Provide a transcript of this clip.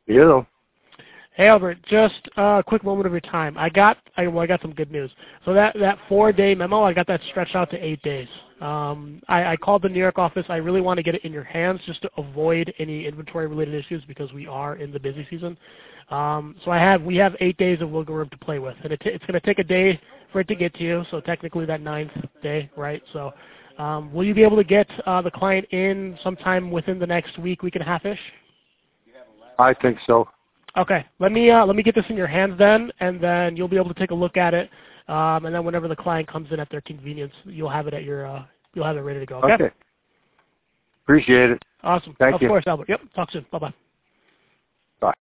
Hello. Hey Albert, just a quick moment of your time. I got some good news. So that 4-day memo, I got that stretched out to 8 days. I called the New York office. I really want to get it in your hands just to avoid any inventory related issues because we are in the busy season. So we have 8 days of wiggle room to play with, and it's going to take a day for it to get to you. So technically that 9th day, right? So will you be able to get the client in sometime within the next week and a half-ish? I think so. Okay, let me get this in your hands then, and then you'll be able to take a look at it, and then whenever the client comes in at their convenience, you'll have it you'll have it ready to go. Okay. Appreciate it. Awesome. Thank you. Of course, Albert. Yep. Talk soon. Bye bye.